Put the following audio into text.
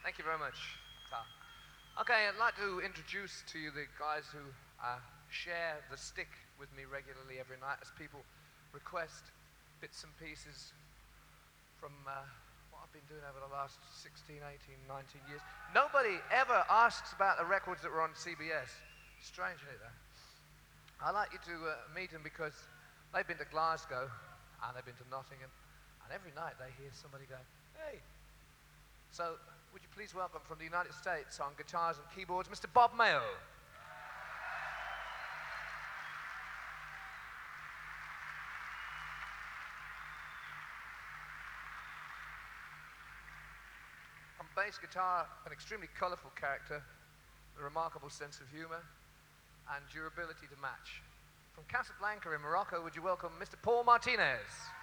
Thank you very much, Tal. Okay, I'd like to introduce to you the guys who share the stick with me regularly every night as people request bits and pieces from what I've been doing over the last 16, 18, 19 years. Nobody ever asks about the records that were on CBS. Strange, isn't it, though? I'd like you to meet them because they've been to Glasgow and they've been to Nottingham, and every night they hear somebody go, hey. So, would you please welcome from the United States on guitars and keyboards, Mr. Bob Mayo. On bass guitar, an extremely colourful character, a remarkable sense of humour, and durability to match. From Casablanca in Morocco, would you welcome Mr. Paul Martinez.